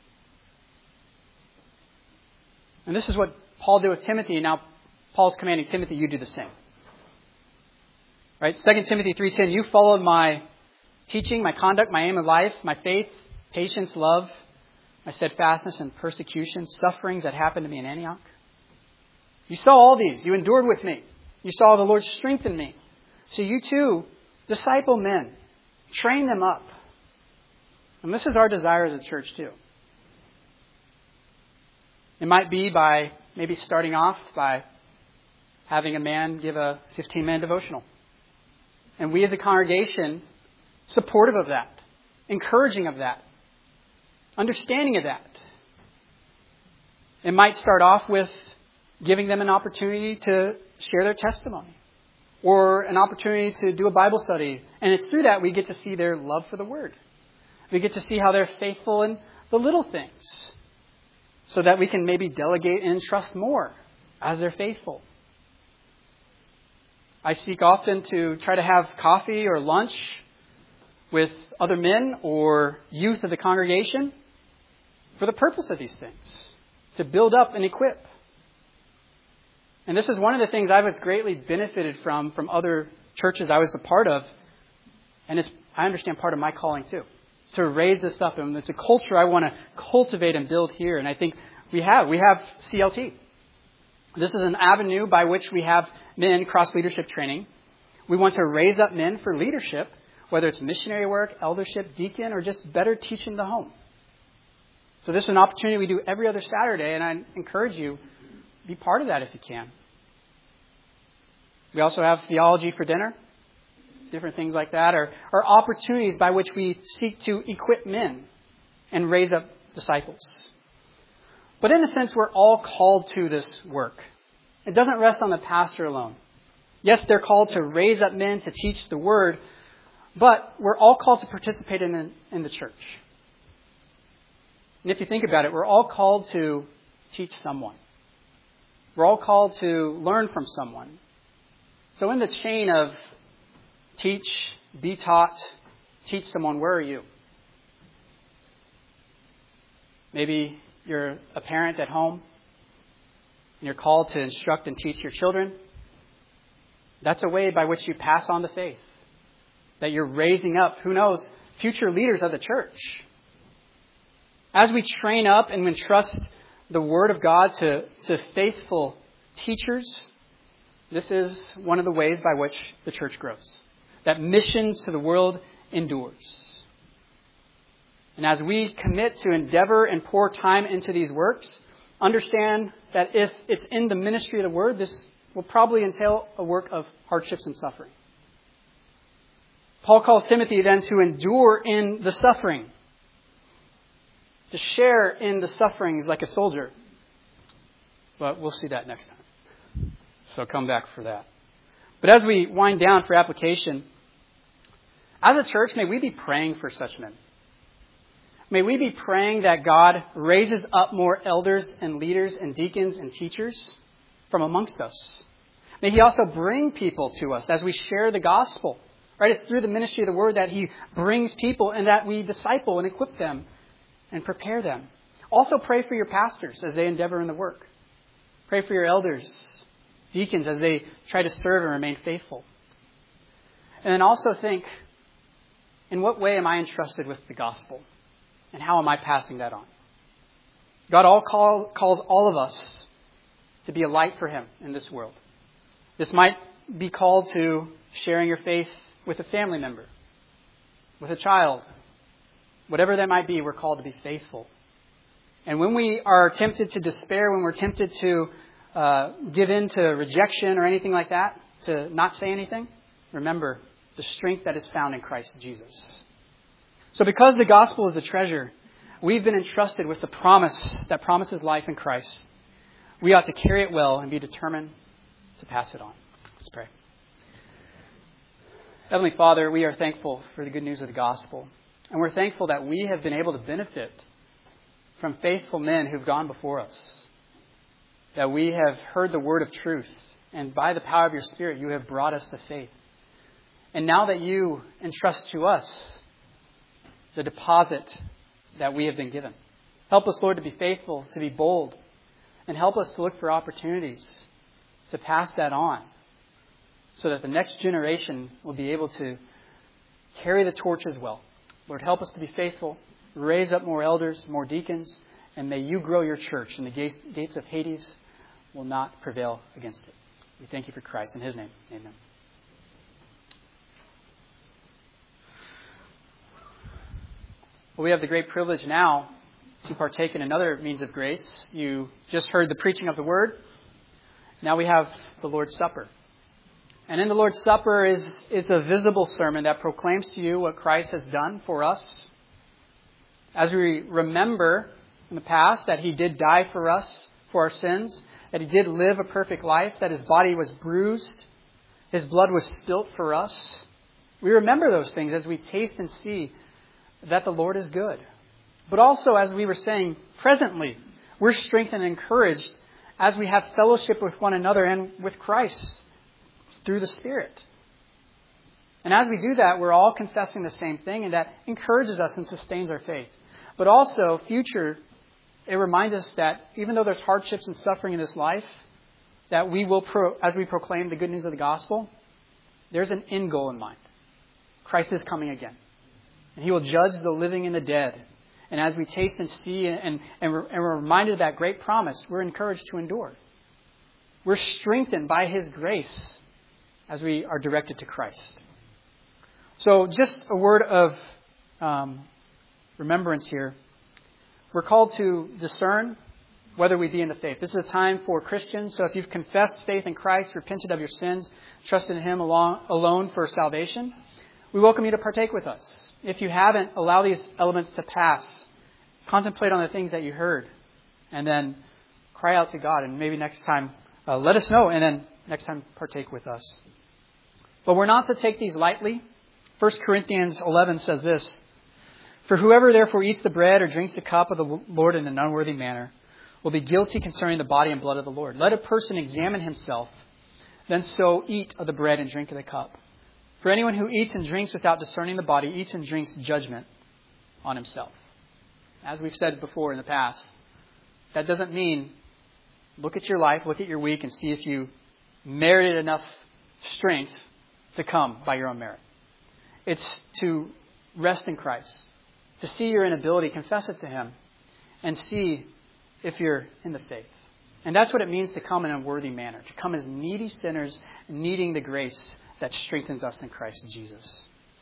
And this is what Paul did with Timothy. Now, Paul's commanding Timothy, you do the same. Right? Second Timothy three ten, you followed my teaching, my conduct, my aim of life, my faith, patience, love, my steadfastness and persecution, sufferings that happened to me in Antioch. You saw all these. You endured with me. You saw the Lord strengthen me. So you too, disciple men. Train them up. And this is our desire as a church too. It might be by maybe starting off by having a man give a fifteen-minute devotional. And we as a congregation, supportive of that, encouraging of that, understanding of that. It might start off with giving them an opportunity to share their testimony or an opportunity to do a Bible study. And it's through that we get to see their love for the Word. We get to see how they're faithful in the little things so that we can maybe delegate and entrust more as they're faithful. I seek often to try to have coffee or lunch with other men or youth of the congregation for the purpose of these things, to build up and equip. And this is one of the things I was greatly benefited from from other churches I was a part of. And it's, I understand, part of my calling too, to raise this up. And it's a culture I want to cultivate and build here. And I think we have. We have C L T. This is an avenue by which we have men cross-leadership training. We want to raise up men for leadership, whether it's missionary work, eldership, deacon, or just better teaching the home. So this is an opportunity we do every other Saturday, and I encourage you, be part of that if you can. We also have theology for dinner, different things like that, or, or opportunities by which we seek to equip men and raise up disciples. But in a sense, we're all called to this work. It doesn't rest on the pastor alone. Yes, they're called to raise up men to teach the Word, but we're all called to participate in the, in the church. And if you think about it, we're all called to teach someone. We're all called to learn from someone. So in the chain of teach, be taught, teach someone, where are you? Maybe you're a parent at home and you're called to instruct and teach your children. That's a way by which you pass on the faith. That you're raising up, who knows, future leaders of the church. As we train up and entrust the Word of God to, to faithful teachers, this is one of the ways by which the church grows. That missions to the world endures. And as we commit to endeavor and pour time into these works, understand that if it's in the ministry of the word, this will probably entail a work of hardships and suffering. Paul calls Timothy then to endure in the suffering, to share in the sufferings like a soldier. But we'll see that next time. So come back for that. But as we wind down for application, as a church, may we be praying for such men. May we be praying that God raises up more elders and leaders and deacons and teachers from amongst us. May He also bring people to us as we share the gospel. Right? It's through the ministry of the word that He brings people and that we disciple and equip them and prepare them. Also pray for your pastors as they endeavor in the work. Pray for your elders, deacons, as they try to serve and remain faithful. And then also think, in what way am I entrusted with the gospel? And how am I passing that on? God all call, calls all of us to be a light for Him in this world. This might be called to sharing your faith with a family member, with a child. Whatever that might be, we're called to be faithful. And when we are tempted to despair, when we're tempted to uh, give in to rejection or anything like that, to not say anything, remember the strength that is found in Christ Jesus. So because the gospel is the treasure, we've been entrusted with the promise that promises life in Christ. We ought to carry it well and be determined to pass it on. Let's pray. Heavenly Father, we are thankful for the good news of the gospel. And we're thankful that we have been able to benefit from faithful men who've gone before us. That we have heard the word of truth. And by the power of your Spirit, you have brought us to faith. And now that you entrust to us the deposit that we have been given. Help us, Lord, to be faithful, to be bold. And help us to look for opportunities to pass that on. So that the next generation will be able to carry the torch as well. Lord, help us to be faithful. Raise up more elders, more deacons. And may you grow your church. And the gates of Hades will not prevail against it. We thank you for Christ. In His name, amen. Well, we have the great privilege now to partake in another means of grace. You just heard the preaching of the Word. Now we have the Lord's Supper. And in the Lord's Supper is, is a visible sermon that proclaims to you what Christ has done for us. As we remember in the past that He did die for us, for our sins, that He did live a perfect life, that His body was bruised, His blood was spilt for us. We remember those things as we taste and see that the Lord is good. But also, as we were saying, presently, we're strengthened and encouraged as we have fellowship with one another and with Christ through the Spirit. And as we do that, we're all confessing the same thing, and that encourages us and sustains our faith. But also, future, it reminds us that even though there's hardships and suffering in this life, that we will, pro- as we proclaim the good news of the gospel, there's an end goal in mind. Christ is coming again. And He will judge the living and the dead. And as we taste and see and, and, and we're reminded of that great promise, we're encouraged to endure. We're strengthened by His grace as we are directed to Christ. So just a word of um, remembrance here. We're called to discern whether we be in the faith. This is a time for Christians. So if you've confessed faith in Christ, repented of your sins, trusted in Him alone, alone for salvation, we welcome you to partake with us. If you haven't, allow these elements to pass. Contemplate on the things that you heard. And then cry out to God. And maybe next time, uh, let us know. And then next time, partake with us. But we're not to take these lightly. First Corinthians eleven says this. For whoever therefore eats the bread or drinks the cup of the Lord in an unworthy manner will be guilty concerning the body and blood of the Lord. Let a person examine himself, then so eat of the bread and drink of the cup. For anyone who eats and drinks without discerning the body eats and drinks judgment on himself. As we've said before in the past, that doesn't mean look at your life, look at your week, and see if you merited enough strength to come by your own merit. It's to rest in Christ, to see your inability, confess it to Him, and see if you're in the faith. And that's what it means to come in a worthy manner, to come as needy sinners needing the grace that strengthens us in Christ Jesus.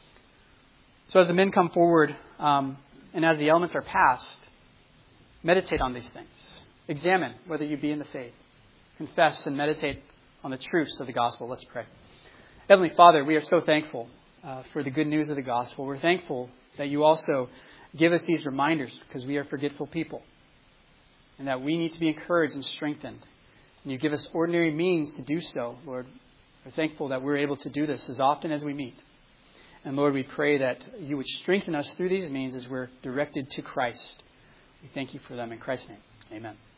So as the men come forward, um, and as the elements are passed, meditate on these things. examine whether you be in the faith. Confess and meditate on the truths of the gospel. Let's pray. Heavenly Father, we are so thankful uh, for the good news of the gospel. We're thankful that you also give us these reminders because we are forgetful people and that we need to be encouraged and strengthened. And you give us ordinary means to do so, Lord. We're thankful that we're able to do this as often as we meet. And Lord, we pray that you would strengthen us through these means as we're directed to Christ. We thank you for them in Christ's name. Amen.